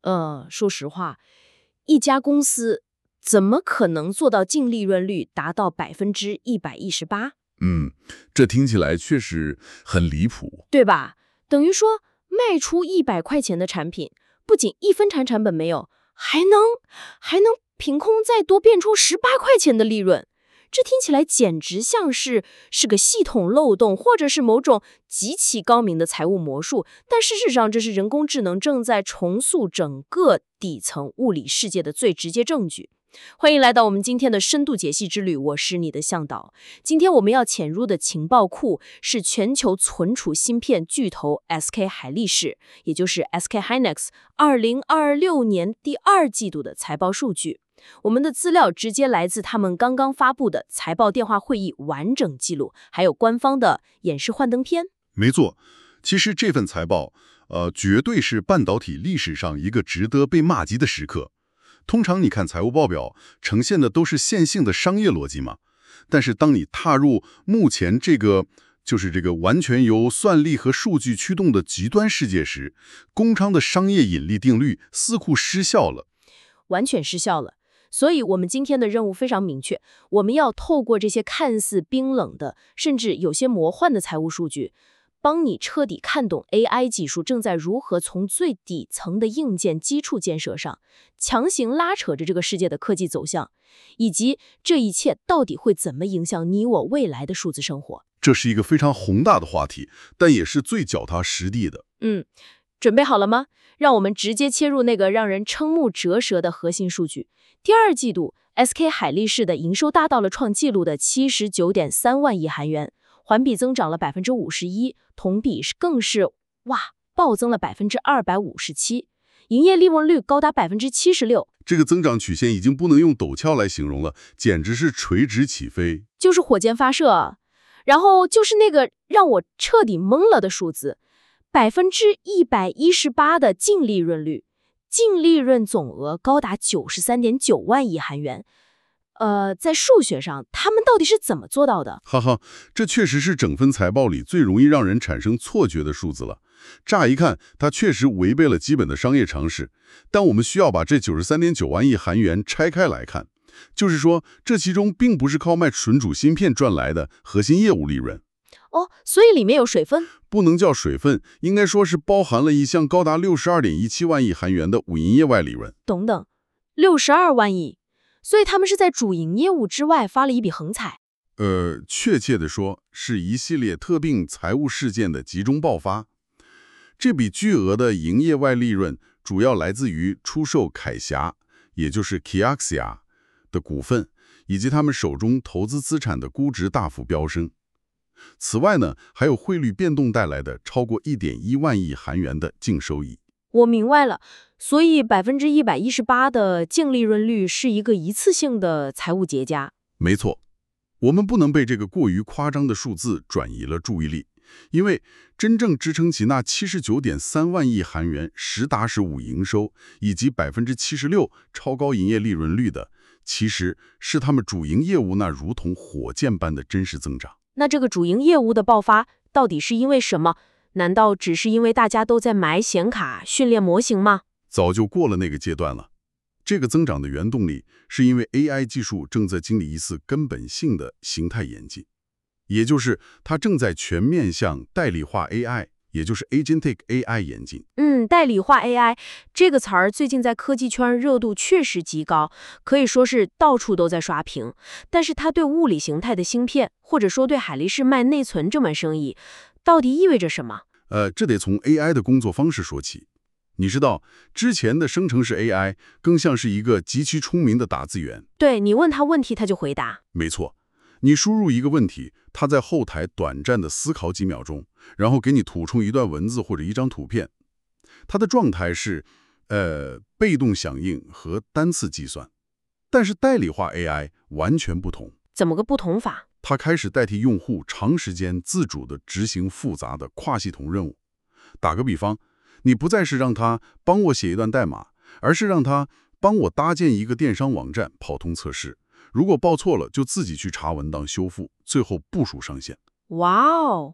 说实话，一家公司怎么可能做到净利润率达到118%？ 这听起来确实很离谱。 对吧？等于说卖出100块钱的产品，不仅1分钱成本没有，还能凭空再多变出18块钱的利润。这听起来简直像是个系统漏洞，或者是某种极其高明的财务魔术。但事实上，这是人工智能正在重塑整个底层物理世界的最直接证据。欢迎来到我们今天的深度解析之旅，我是你的向导。今天我们要潜入的情报库是全球存储芯片巨头 SK 海力士，也就是 SK hynix 2026年第2季度的财报数据。我们的资料直接来自他们刚刚发布的财报电话会议完整记录，还有官方的演示幻灯片。 没错，其实这份财报，绝对是半导体历史上一个值得被骂极的时刻。通常你看财务报表呈现的都是线性的商业逻辑嘛，但是当你踏入目前这个完全由算力和数据驱动的极端世界时，工商的商业引力定律似乎失效了， 完全失效了。所以我们今天的任务非常明确，我们要透过这些看似冰冷的，甚至有些魔幻的财务数据，帮你彻底看懂 AI 技术正在如何从最底层的硬件基础建设上，强行拉扯着这个世界的科技走向，以及这一切到底会怎么影响你我未来的数字生活。 这是一个非常宏大的话题，但也是最脚踏实地的。 准备好了吗？让我们直接切入那个让人瞠目折舌的核心数据。第2季度 SK 海力士的营收达到了创纪录的79.3万亿韩元，环比增长了51%，同比更是暴增了257%，营业利润率高达76%。 这个增长曲线已经不能用陡峭来形容了，简直是垂直起飞， 就是火箭发射啊。然后就是那个让我彻底懵了的数字，118%的净利润率，净利润总额高达93.9万亿韩元。在数学上，他们到底是怎么做到的？ 哈哈，这确实是整份财报里最容易让人产生错觉的数字了。乍一看，它确实违背了基本的商业常识，但我们需要把这93.9万亿韩元拆开来看，就是说，这其中并不是靠卖存储芯片赚来的核心业务利润。 所以里面有水分？ 不能叫水分，应该说是包含了一项高达62.17万亿韩元的无营业外利润。 等，62万亿，所以他们是在主营业务之外发了一笔横财。 确切地说，是一系列特定财务事件的集中爆发。这笔巨额的营业外利润主要来自于出售凯霞，也就是 Kioxia 的股份，以及他们手中投资资产的估值大幅飙升。此外呢，还有汇率变动带来的超过1.1万亿韩元的净收益。 我明白了，所以118%的净利润率是一个一次性的财务结痂。 没错，我们不能被这个过于夸张的数字转移了注意力，因为真正支撑起那79.3万亿韩元实打实5营收以及76%超高营业利润率的，其实是他们主营业务那如同火箭般的真实增长。 那这个主营业务的爆发到底是因为什么？难道只是因为大家都在买显卡训练模型吗？ 早就过了那个阶段了。这个增长的原动力是因为 AI 技术正在经历一次根本性的形态演进，也就是它正在全面向代理化 AI， 也就是 Agentic AI 演进。 代理化 AI 这个词儿最近在科技圈热度确实极高，可以说是到处都在刷屏。但是它对物理形态的芯片，或者说对海力士卖内存这门生意，到底意味着什么？ 这得从 AI 的工作方式说起。你知道，之前的生成式 AI 更像是一个极其聪明的打字员。 对，你问他问题，他就回答。 没错，你输入一个问题，他在后台短暂的思考几秒钟，然后给你吐出一段文字或者一张图片。它的状态是，被动响应和单次计算。但是代理化 AI 完全不同。 怎么个不同法？ 它开始代替用户长时间自主地执行复杂的跨系统任务。打个比方，你不再是让它帮我写一段代码，而是让它帮我搭建一个电商网站跑通测试。如果报错了，就自己去查文档修复，最后部署上线。 哇哦！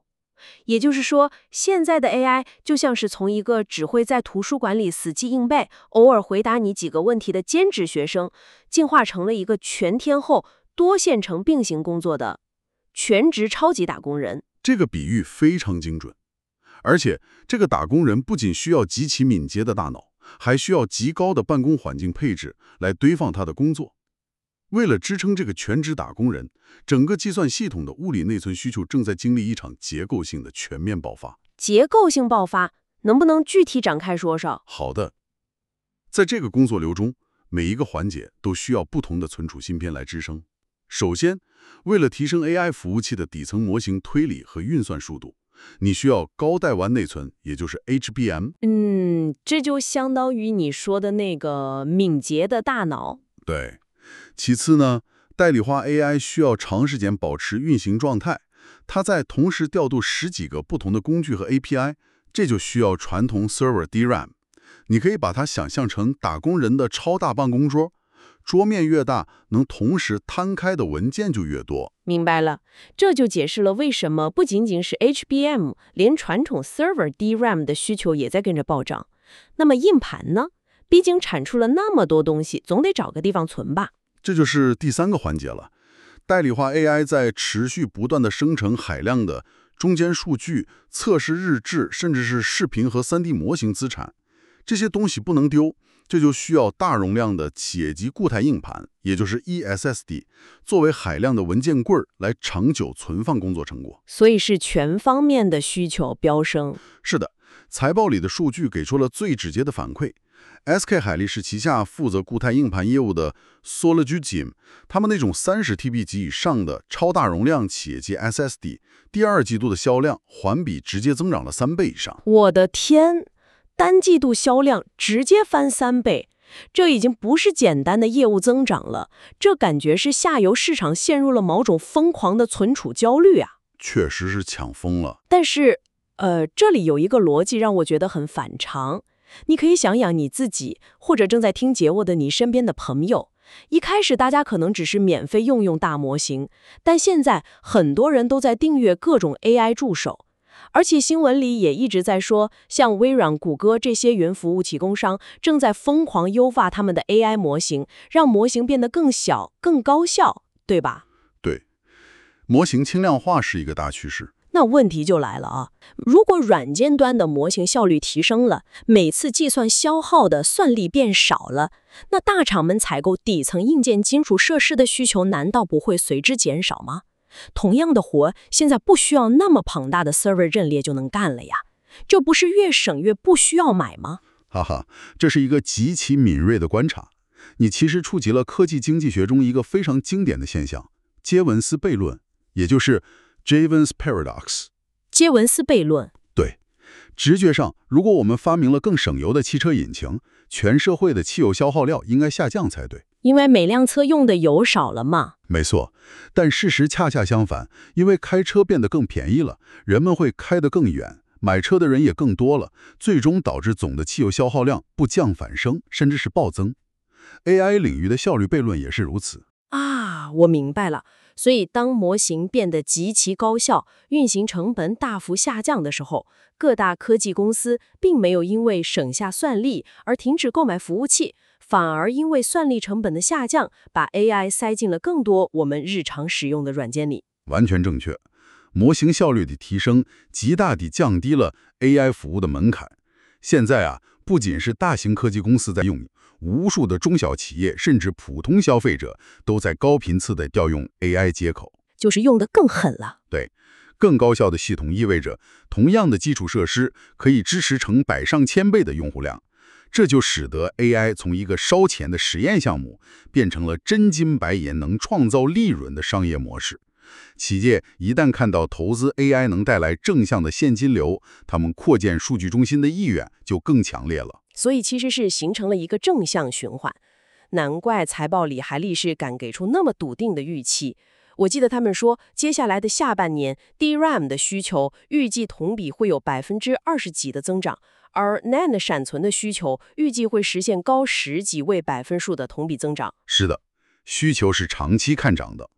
也就是说，现在的 AI 就像是从一个只会在图书馆里死记硬背，偶尔回答你几个问题的兼职学生，进化成了一个全天候、多线程并行工作的全职超级打工人。 这个比喻非常精准。而且，这个打工人不仅需要极其敏捷的大脑，还需要极高的办公环境配置来堆放他的工作。为了支撑这个全职打工人，整个计算系统的物理内存需求正在经历一场结构性的全面爆发。 结构性爆发，能不能具体展开说说？ 好的，在这个工作流中，每一个环节都需要不同的存储芯片来支撑。首先，为了提升 AI 服务器的底层模型推理和运算速度，你需要高带弯内存，也就是 HBM。 这就相当于你说的那个敏捷的大脑。 对。其次呢，代理化 AI 需要长时间保持运行状态，它在同时调度10几个不同的工具和 API， 这就需要传统 server DRAM。你可以把它想象成打工人的超大办公桌，桌面越大，能同时摊开的文件就越多。 明白了，这就解释了为什么不仅仅是 HBM， 连传统 server DRAM 的需求也在跟着暴涨。那么硬盘呢？毕竟产出了那么多东西，总得找个地方存吧。 这就是第3个环节了。代理化 AI 在持续不断的生成海量的中间数据、测试日志，甚至是视频和3D 模型资产。这些东西不能丢，这就需要大容量的企业级固态硬盘，也就是 eSSD， 作为海量的文件柜来长久存放工作成果。 所以是全方面的需求飙升。 是的，财报里的数据给出了最直接的反馈。SK 海力士旗下负责固态硬盘业务的 Solidum， 他们那种30TB 及以上的超大容量企业级 SSD， 第2季度的销量环比直接增长了3倍以上。 我的天，单季度销量直接翻3倍，这已经不是简单的业务增长了，这感觉是下游市场陷入了某种疯狂的存储焦虑啊。 确实是抢疯了。 但是，这里有一个逻辑让我觉得很反常。你可以想想你自己，或者正在听节目的你身边的朋友。一开始大家可能只是免费用大模型，但现在很多人都在订阅各种 AI 助手。而且新闻里也一直在说，像微软、谷歌这些云服务提供商正在疯狂优化他们的 AI 模型，让模型变得更小、更高效，对吧？ 对，模型轻量化是一个大趋势。 那问题就来了啊！如果软件端的模型效率提升了，每次计算消耗的算力变少了，那大厂们采购底层硬件基础设施的需求难道不会随之减少吗？同样的活，现在不需要那么庞大的 server 阵列就能干了呀，这不是越省越不需要买吗？ 哈哈，这是一个极其敏锐的观察。你其实触及了科技经济学中一个非常经典的现象——杰文斯悖论，也就是Jevons Paradox。 杰文斯悖论。 对，直觉上，如果我们发明了更省油的汽车引擎，全社会的汽油消耗量应该下降才对。 因为每辆车用的油少了嘛。 没错，但事实恰恰相反，因为开车变得更便宜了，人们会开得更远，买车的人也更多了，最终导致总的汽油消耗量不降反升，甚至是暴增。AI 领域的效率悖论也是如此。 啊，我明白了。所以当模型变得极其高效，运行成本大幅下降的时候，各大科技公司并没有因为省下算力而停止购买服务器，反而因为算力成本的下降，把 AI 塞进了更多我们日常使用的软件里。 完全正确，模型效率的提升极大地降低了 AI 服务的门槛。现在啊，不仅是大型科技公司在用，无数的中小企业甚至普通消费者都在高频次地调用 AI 接口， 就是用得更狠了。 对，更高效的系统意味着同样的基础设施可以支持成百上千倍的用户量，这就使得 AI 从一个烧钱的实验项目变成了真金白银能创造利润的商业模式。企业一旦看到投资 AI 能带来正向的现金流，他们扩建数据中心的意愿就更强烈了。 所以其实是形成了一个正向循环。难怪财报里海力士敢给出那么笃定的预期。我记得他们说，接下来的下半年 DRAM 的需求预计同比会有20%几的增长，而 NAND 闪存的需求预计会实现高10几位百分数的同比增长。 是的，需求是长期看涨的。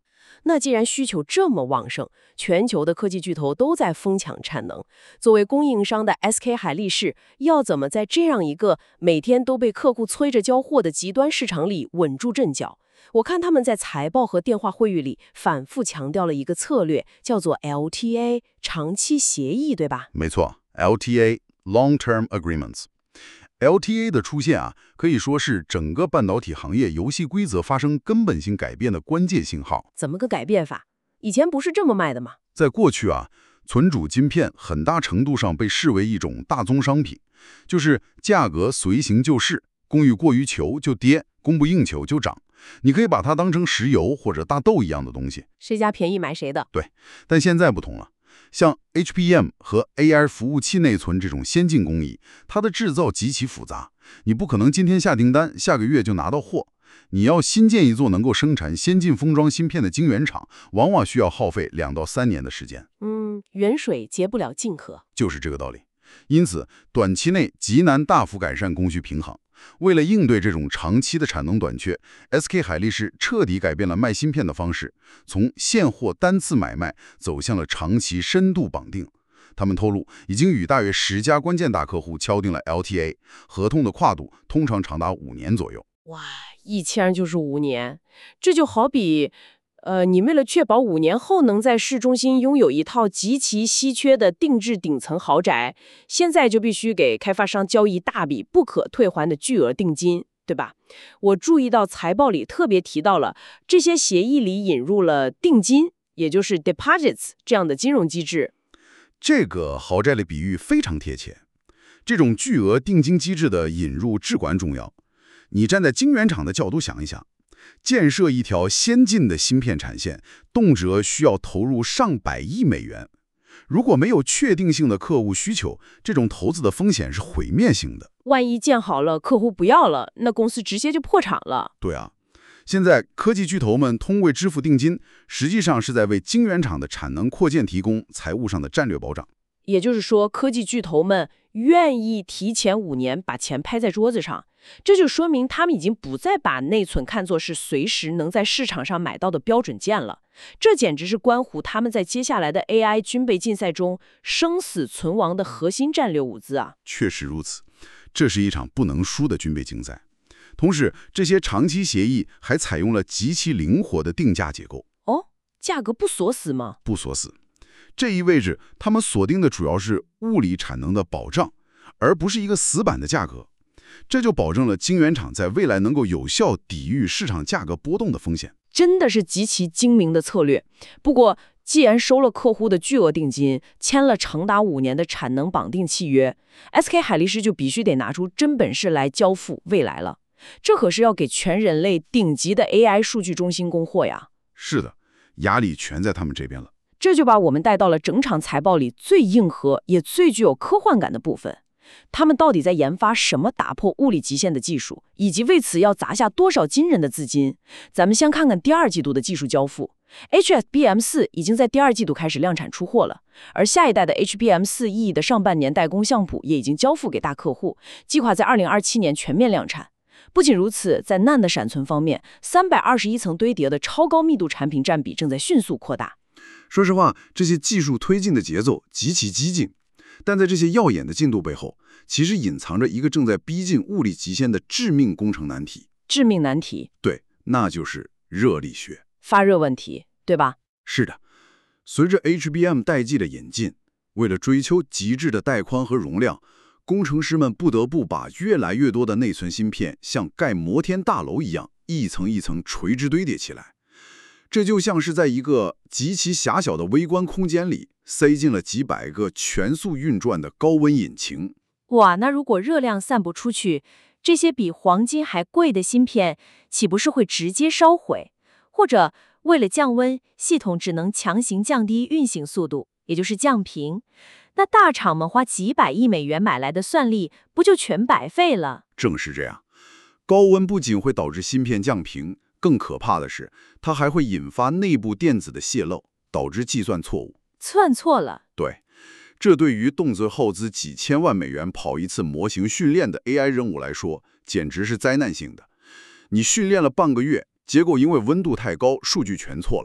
那既然需求这么旺盛，全球的科技巨头都在疯抢产能，作为供应商的 SK 海力士要怎么在这样一个每天都被客户催着交货的极端市场里稳住阵脚？我看他们在财报和电话会议里反复强调了一个策略，叫做 LTA 长期协议，对吧？ 没错，LTA Long-Term Agreements。LTA 的出现啊，可以说是整个半导体行业游戏规则发生根本性改变的关键信号。 怎么个改变法？以前不是这么卖的吗？ 在过去啊，存储晶片很大程度上被视为一种大宗商品，就是价格随行就市，供应过于求就跌，供不应求就涨。你可以把它当成石油或者大豆一样的东西， 谁家便宜买谁的。 对，但现在不同了。像 HBM 和 AI 服务器内存这种先进工艺，它的制造极其复杂，你不可能今天下订单，下个月就拿到货。你要新建一座能够生产先进封装芯片的晶圆厂，往往需要耗费2到3年的时间。 远水结不了近渴， 就是这个道理。因此，短期内极难大幅改善供需平衡。为了应对这种长期的产能短缺 ，SK 海力士彻底改变了卖芯片的方式，从现货单次买卖走向了长期深度绑定。他们透露，已经与大约10家关键大客户敲定了 LTA， 合同的跨度通常长达5年左右。 哇，一签就是5年，这就好比你为了确保5年后能在市中心拥有一套极其稀缺的定制顶层豪宅，现在就必须给开发商交一大笔不可退还的巨额定金，对吧？我注意到财报里特别提到了这些协议里引入了定金，也就是 deposits 这样的金融机制。 这个豪宅的比喻非常贴切。这种巨额定金机制的引入至关重要。你站在晶圆厂的角度想一想，建设一条先进的芯片产线，动辄需要投入上百亿美元。如果没有确定性的客户需求，这种投资的风险是毁灭性的。 万一建好了，客户不要了，那公司直接就破产了。 对啊，现在科技巨头们通过支付定金，实际上是在为晶圆厂的产能扩建提供财务上的战略保障。 也就是说，科技巨头们愿意提前5年把钱拍在桌子上，这就说明他们已经不再把内存看作是随时能在市场上买到的标准件了。这简直是关乎他们在接下来的 AI 军备竞赛中生死存亡的核心战略物资啊！ 确实如此，这是一场不能输的军备竞赛。同时，这些长期协议还采用了极其灵活的定价结构。 哦，价格不锁死吗？ 不锁死。这意味着他们锁定的主要是物理产能的保障，而不是一个死板的价格。这就保证了晶圆厂在未来能够有效抵御市场价格波动的风险。 真的是极其精明的策略。不过，既然收了客户的巨额定金，签了长达5年的产能绑定契约 ，SK 海力士就必须得拿出真本事来交付未来了。这可是要给全人类顶级的 AI 数据中心供货呀！ 是的，压力全在他们这边了。 这就把我们带到了整场财报里最硬核也最具有科幻感的部分。他们到底在研发什么打破物理极限的技术，以及为此要砸下多少惊人的资金？咱们先看看第2季度的技术交付。HBM4 已经在第2季度开始量产出货了，而下一代的 HBM4E 的上半年代工项谱也已经交付给大客户，计划在2027年全面量产。不仅如此，在 NAND 的闪存方面，321层堆叠的超高密度产品占比正在迅速扩大。 说实话，这些技术推进的节奏极其激进，但在这些耀眼的进度背后，其实隐藏着一个正在逼近物理极限的致命工程难题。 致命难题？ 对，那就是热力学。 发热问题，对吧？ 是的，随着 HBM 代际的演进，为了追求极致的带宽和容量，工程师们不得不把越来越多的内存芯片像盖摩天大楼一样，一层一层垂直堆叠起来。这就像是在一个极其狭小的微观空间里塞进了几百个全速运转的高温引擎。 哇，那如果热量散不出去，这些比黄金还贵的芯片岂不是会直接烧毁？或者为了降温，系统只能强行降低运行速度，也就是降频。那大厂们花几百亿美元买来的算力，不就全白费了？ 正是这样，高温不仅会导致芯片降频，更可怕的是，它还会引发内部电子的泄漏，导致计算错误。 算错了？ 对，这对于动辄耗资几千万美元跑一次模型训练的 AI 任务来说，简直是灾难性的。你训练了半个月，结果因为温度太高，数据全错了。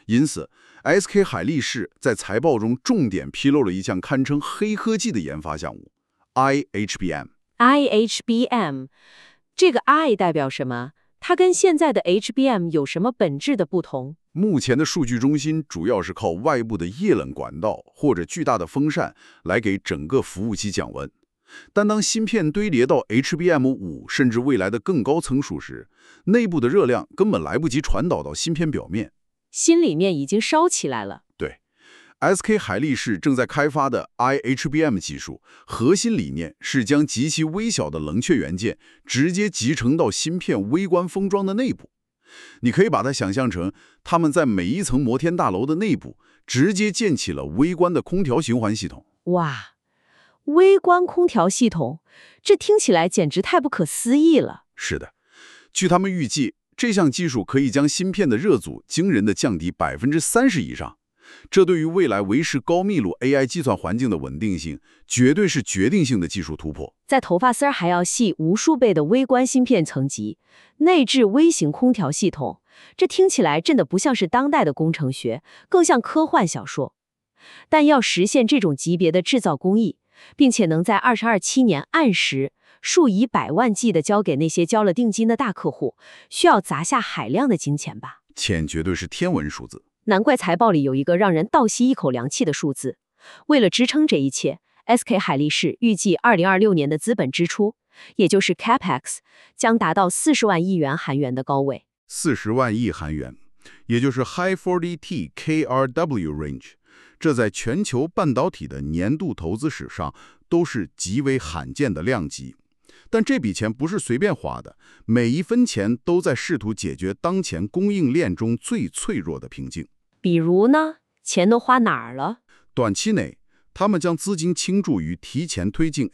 因此 SK 海力士在财报中重点披露了一项堪称黑科技的研发项目 IHBM， 这个 I 代表什么？它跟现在的 HBM 有什么本质的不同？ 目前的数据中心主要是靠外部的液冷管道或者巨大的风扇来给整个服务器降温。但当芯片堆叠到 HBM5 甚至未来的更高层数时，内部的热量根本来不及传导到芯片表面， 心里面已经烧起来了。 对 ，SK 海力士正在开发的 IHBM 技术，核心理念是将极其微小的冷却元件直接集成到芯片微观封装的内部。你可以把它想象成，他们在每一层摩天大楼的内部直接建起了微观的空调循环系统。 哇，微观空调系统，这听起来简直太不可思议了。 是的，据他们预计，这项技术可以将芯片的热阻惊人地降低30%以上。这对于未来维持高密度 AI 计算环境的稳定性，绝对是决定性的技术突破。 在头发丝儿还要细无数倍的微观芯片层级，内置微型空调系统，这听起来真的不像是当代的工程学，更像科幻小说。但要实现这种级别的制造工艺，并且能在2027年按时数以百万计的交给那些交了定金的大客户，需要砸下海量的金钱吧？ 钱绝对是天文数字。 难怪财报里有一个让人倒吸一口凉气的数字。为了支撑这一切， SK 海力士预计2026年的资本支出，也就是 CapEx， 将达到40万亿元韩元的高位。 40万亿韩元，也就是 High 40T KRW range， 这在全球半导体的年度投资史上都是极为罕见的量级。但这笔钱不是随便花的，每一分钱都在试图解决当前供应链中最脆弱的瓶颈。 比如呢，钱都花哪儿了？ 短期内，他们将资金倾注于提前推进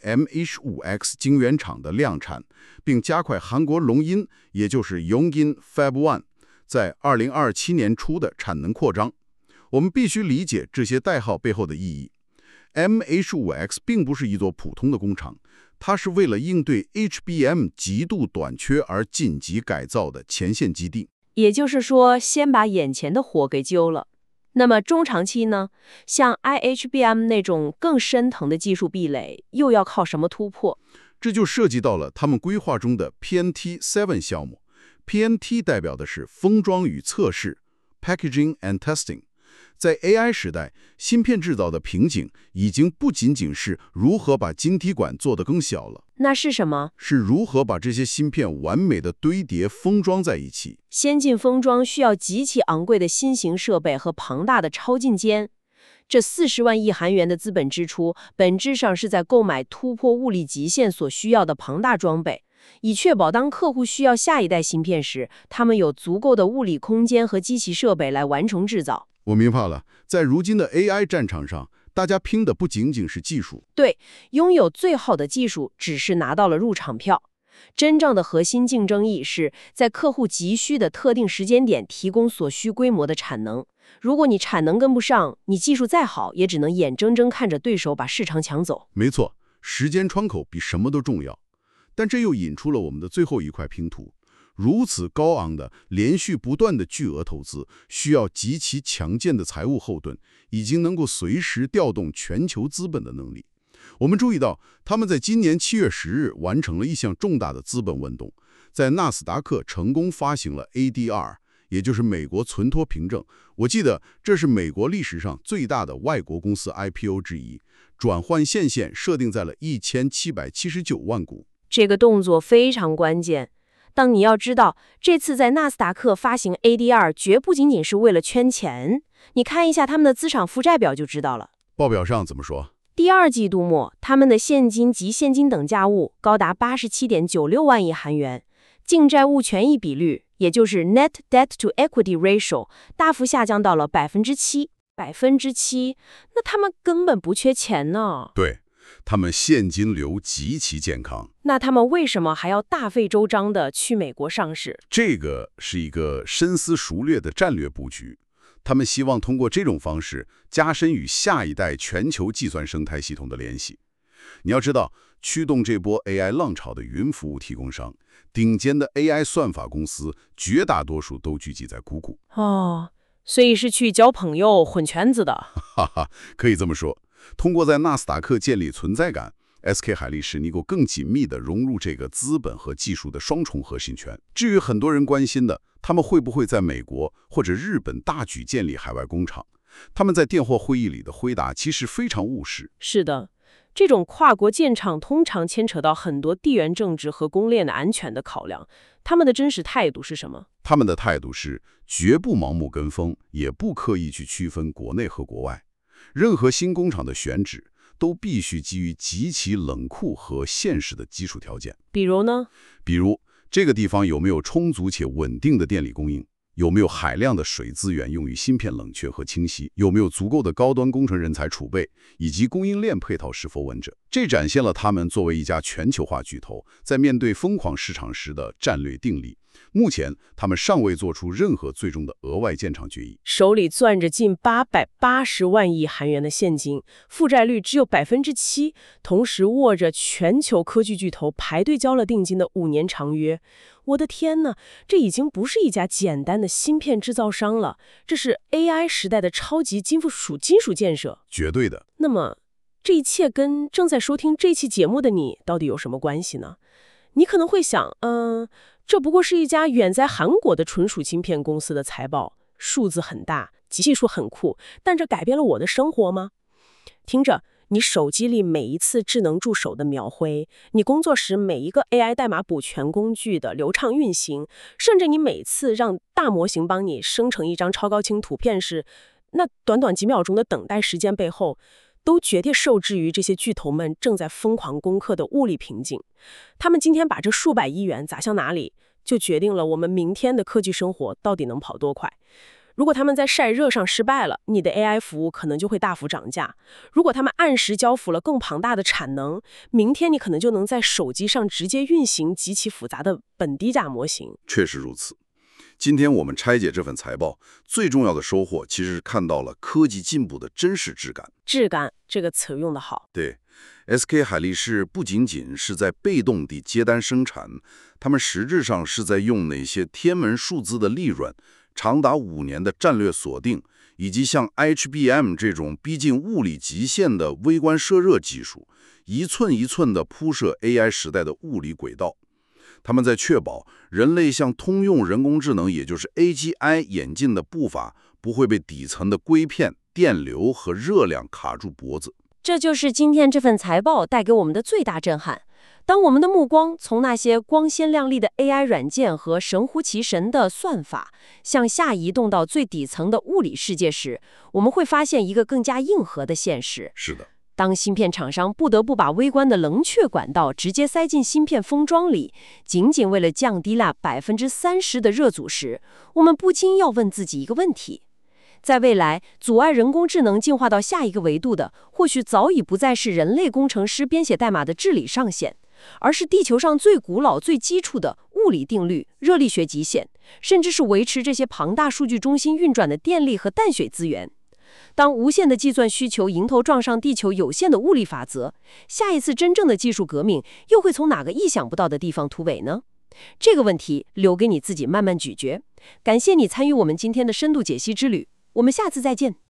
MH5X 晶圆厂的量产，并加快韩国龙音，也就是 Yongin Fab 1，在2027年初的产能扩张。我们必须理解这些代号背后的意义。MH5X 并不是一座普通的工厂，它是为了应对 HBM 极度短缺而紧急改造的前线基地。 也就是说，先把眼前的火给救了。那么中长期呢？像 IHBM 那种更深层的技术壁垒，又要靠什么突破？ 这就涉及到了他们规划中的 PNT7 项目。PNT 代表的是封装与测试 （Packaging and Testing）。在 AI 时代，芯片制造的瓶颈已经不仅仅是如何把晶体管做得更小了， 那是什么？ 是如何把这些芯片完美的堆叠封装在一起。 先进封装需要极其昂贵的新型设备和庞大的超进间。这40万亿韩元的资本支出，本质上是在购买突破物理极限所需要的庞大装备，以确保当客户需要下一代芯片时，他们有足够的物理空间和机器设备来完成制造。 我明白了，在如今的 AI 战场上，大家拼的不仅仅是技术。 对，拥有最好的技术只是拿到了入场票，真正的核心竞争力是在客户急需的特定时间点提供所需规模的产能。如果你产能跟不上，你技术再好，也只能眼睁睁看着对手把市场抢走。 没错，时间窗口比什么都重要。但这又引出了我们的最后一块拼图。如此高昂的、连续不断的巨额投资，需要极其强健的财务后盾，已经能够随时调动全球资本的能力。我们注意到，他们在今年7月10日完成了一项重大的资本运动，在纳斯达克成功发行了 ADR， 也就是美国存托凭证。我记得这是美国历史上最大的外国公司 IPO 之一，转换限设定在了1779万股。 这个动作非常关键。当你要知道，这次在纳斯达克发行 ADR 绝不仅仅是为了圈钱，你看一下他们的资产负债表就知道了。 报表上怎么说？ 第二季度末，他们的现金及现金等价物高达87.96万亿韩元，净债务权益比率，也就是 Net Debt to Equity Ratio， 大幅下降到了7%。7%，那他们根本不缺钱呢。 对。他们现金流极其健康， 那他们为什么还要大费周章地去美国上市？ 这个是一个深思熟虑的战略布局。他们希望通过这种方式加深与下一代全球计算生态系统的联系。你要知道，驱动这波 AI 浪潮的云服务提供商，顶尖的 AI 算法公司，绝大多数都聚集在谷歌。 所以是去交朋友、混圈子的。 哈哈，可以这么说。通过在纳斯达克建立存在感，SK 海力士能够更紧密地融入这个资本和技术的双重核心圈。至于很多人关心的，他们会不会在美国或者日本大举建立海外工厂？他们在电话会议里的回答其实非常务实。 是的，这种跨国建厂通常牵扯到很多地缘政治和供链的安全的考量。他们的真实态度是什么？ 他们的态度是绝不盲目跟风，也不刻意去区分国内和国外。任何新工厂的选址都必须基于极其冷酷和现实的基础条件。 比如呢？ 比如这个地方有没有充足且稳定的电力供应？有没有海量的水资源用于芯片冷却和清洗？有没有足够的高端工程人才储备？以及供应链配套是否稳整？这展现了他们作为一家全球化巨头，在面对疯狂市场时的战略定力。目前，他们尚未做出任何最终的额外建厂决议， 手里攥着近880万亿韩元的现金，负债率只有7%，同时握着全球科技巨头排队交了定金的5年长约。我的天呐，这已经不是一家简单的芯片制造商了，这是 AI 时代的超级金属建设。 绝对的。 那么，这一切跟正在收听这期节目的你到底有什么关系呢？你可能会想，这不过是一家远在韩国的纯属芯片公司的财报，数字很大，技术很酷，但这改变了我的生活吗？听着，你手机里每一次智能助手的描绘，你工作时每一个 AI 代码补全工具的流畅运行，甚至你每次让大模型帮你生成一张超高清图片时，那短短几秒钟的等待时间背后，都绝对受制于这些巨头们正在疯狂攻克的物理瓶颈。他们今天把这数百亿元砸向哪里，就决定了我们明天的科技生活到底能跑多快。如果他们在晒热上失败了，你的 AI 服务可能就会大幅涨价。如果他们按时交付了更庞大的产能，明天你可能就能在手机上直接运行极其复杂的本低价模型。 确实如此。今天我们拆解这份财报，最重要的收获其实是看到了科技进步的真实质感。 质感这个词用得好。 对 ，SK 海力士不仅仅是在被动地接单生产，他们实质上是在用那些天文数字的利润，长达5年的战略锁定，以及像 HBM 这种逼近物理极限的微观射热技术，一寸一寸地铺设 AI 时代的物理轨道。他们在确保人类向通用人工智能，也就是 AGI 演进的步伐不会被底层的硅片、电流和热量卡住脖子。 这就是今天这份财报带给我们的最大震撼。当我们的目光从那些光鲜亮丽的 AI 软件和神乎其神的算法向下移动到最底层的物理世界时，我们会发现一个更加硬核的现实。 是的。 当芯片厂商不得不把微观的冷却管道直接塞进芯片封装里，仅仅为了降低那30%的热阻时，我们不禁要问自己一个问题：在未来，阻碍人工智能进化到下一个维度的，或许早已不再是人类工程师编写代码的治理上限，而是地球上最古老、最基础的物理定律、热力学极限，甚至是维持这些庞大数据中心运转的电力和淡水资源。当无限的计算需求迎头撞上地球有限的物理法则，下一次真正的技术革命又会从哪个意想不到的地方突围呢？这个问题留给你自己慢慢咀嚼。感谢你参与我们今天的深度解析之旅，我们下次再见。